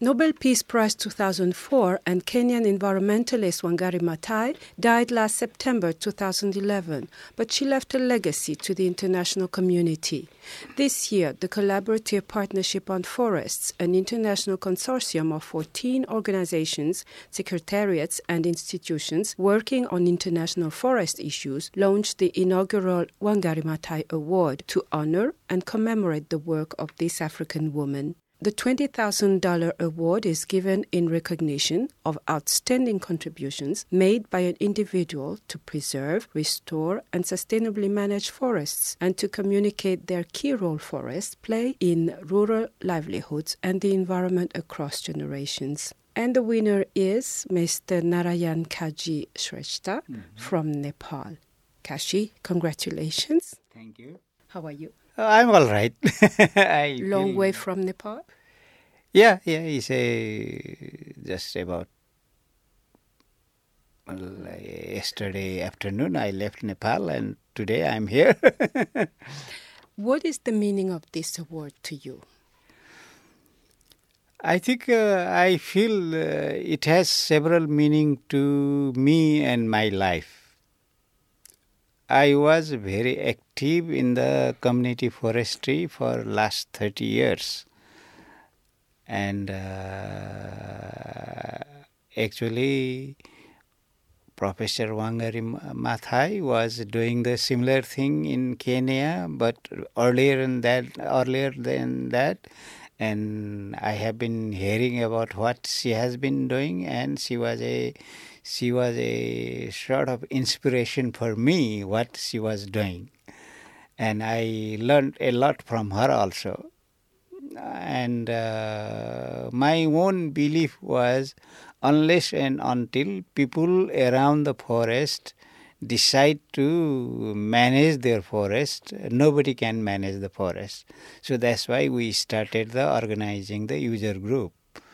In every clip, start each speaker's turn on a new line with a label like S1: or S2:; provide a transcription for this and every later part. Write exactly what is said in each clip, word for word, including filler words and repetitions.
S1: Nobel Peace Prize two thousand four and Kenyan environmentalist Wangari Maathai died last September two thousand eleven, but she left a legacy to the international community. This year, the Collaborative Partnership on Forests, an international consortium of fourteen organizations, secretariats, and institutions working on international forest issues, launched the inaugural Wangari Maathai Award to honor and commemorate the work of this African woman. The twenty thousand dollars award is given in recognition of outstanding contributions made by an individual to preserve, restore, and sustainably manage forests and to communicate their key role forests play in rural livelihoods and the environment across generations. And the winner is Mister Narayan Kaji Shrestha mm-hmm. from Nepal. Kashi, congratulations.
S2: Thank you.
S1: How are you?
S2: Uh, I'm all right. I
S1: Long
S2: feel...
S1: way from Nepal?
S2: Yeah, yeah, it's a, just about well, yesterday afternoon I left Nepal and today I'm here.
S1: What is the meaning of this award to you?
S2: I think uh, I feel uh, it has several meaning to me and my life. I was very active in the community forestry for last thirty years. And uh, actually, Professor Wangari Maathai was doing the similar thing in Kenya, but earlier than that, earlier than that, and I have been hearing about what she has been doing, and she was a she was a sort of inspiration for me what she was doing, and I learned a lot from her also. And uh, my own belief was, unless and until people around the forest decide to manage their forest, nobody can manage the forest. So that's why we started the organizing the user group.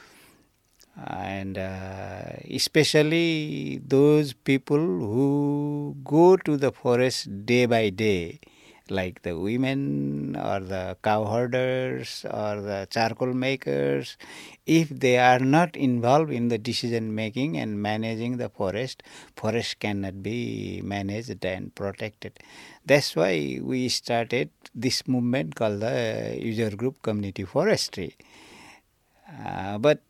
S2: And uh, especially those people who go to the forest day by day, like the women or the cow herders or the charcoal makers, if they are not involved in the decision making and managing the forest, forest cannot be managed and protected. That's why we started this movement called the User Group Community Forestry. Uh, but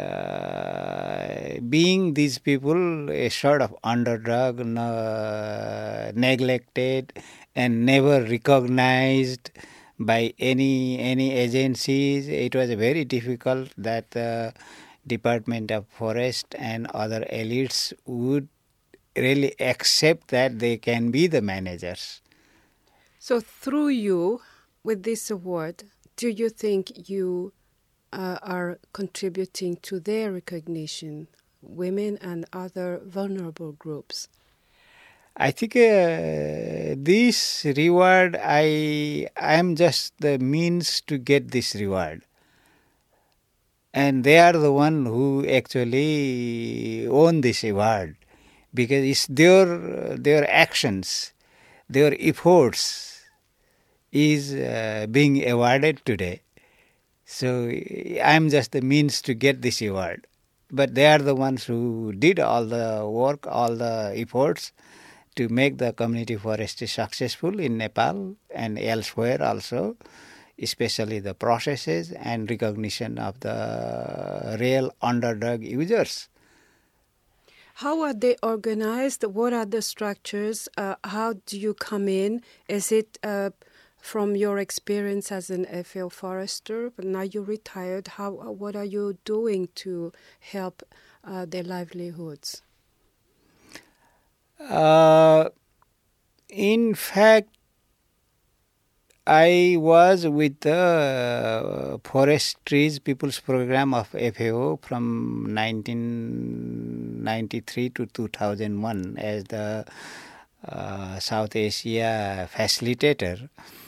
S2: Uh, being these people a sort of underdog, uh, neglected and never recognized by any any agencies, it was very difficult that the Department of Forest and other elites would really accept that they can be the managers.
S1: So through you, with this award, do you think you Uh, are contributing to their recognition, women and other vulnerable groups?
S2: I think uh, this reward, I I am just the means to get this reward. And they are the one who actually own this award, because it's their, their actions, their efforts is uh, being awarded today. So I'm just the means to get this award. But they are the ones who did all the work, all the efforts to make the community forestry successful in Nepal and elsewhere also, especially the processes and recognition of the real underdog users.
S1: How are they organized? What are the structures? Uh, how do you come in? Is it uh, from your experience as an F A O forester, but now you're retired, how, what are you doing to help uh, their livelihoods?
S2: Uh, in fact, I was with the Forest Trees People's Program of F A O from nineteen ninety-three to two thousand one as the uh, South Asia facilitator.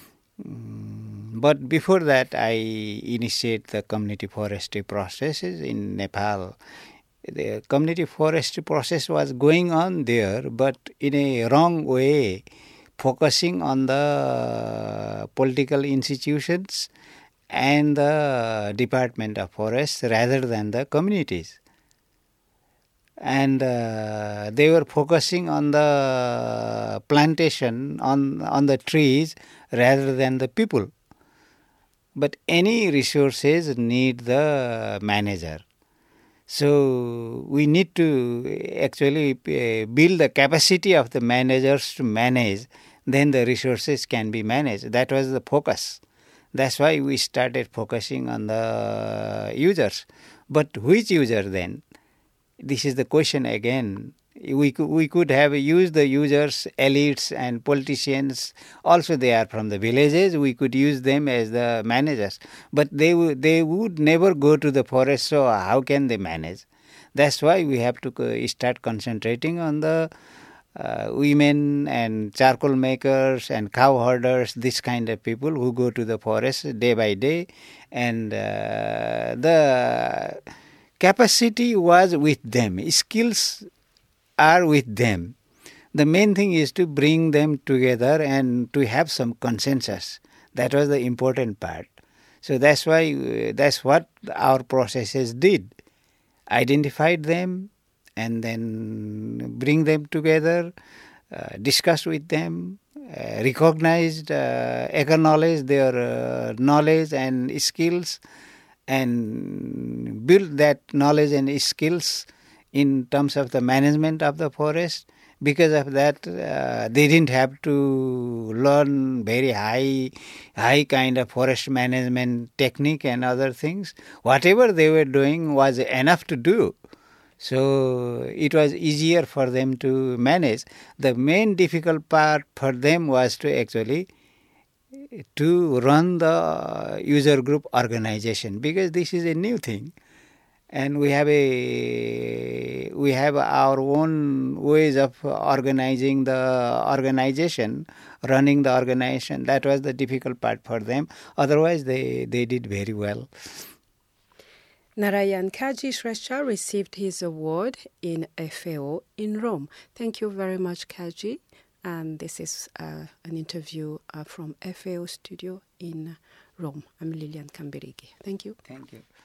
S2: But before that, I initiated the community forestry processes in Nepal. The community forestry process was going on there, but in a wrong way, focusing on the political institutions and the Department of Forests rather than the communities. And uh, they were focusing on the plantation, on, on the trees rather than the people. But any resources need the manager. So we need to actually build the capacity of the managers to manage, then the resources can be managed. That was the focus. That's why we started focusing on the users. But which user then? This is the question again. We could, we could have used the users, elites and politicians. Also, they are from the villages. We could use them as the managers. But they, w- they would never go to the forest, so how can they manage? That's why we have to start concentrating on the uh, women and charcoal makers and cow herders, this kind of people who go to the forest day by day. And uh, the capacity was with them. Skills are with them. The main thing is to bring them together and to have some consensus. That was the important part. So that's why, uh, that's what our processes did. Identified them and then bring them together, uh, discuss with them, uh, recognized, uh, acknowledge their uh, knowledge and skills, and build that knowledge and skills in terms of the management of the forest. Because of that, uh, they didn't have to learn very high, high kind of forest management technique and other things. Whatever they were doing was enough to do. So it was easier for them to manage. The main difficult part for them was to actually to run the user group organization, because this is a new thing. And we have a we have our own ways of organizing the organization, running the organization. That was the difficult part for them. Otherwise, they, they did very well.
S1: Narayan Kaji Shrestha received his award in F A O in Rome. Thank you very much, Kaji. And this is uh, an interview uh, from F A O studio in Rome. I'm Lilian Kambirigi. Thank you.
S2: Thank you.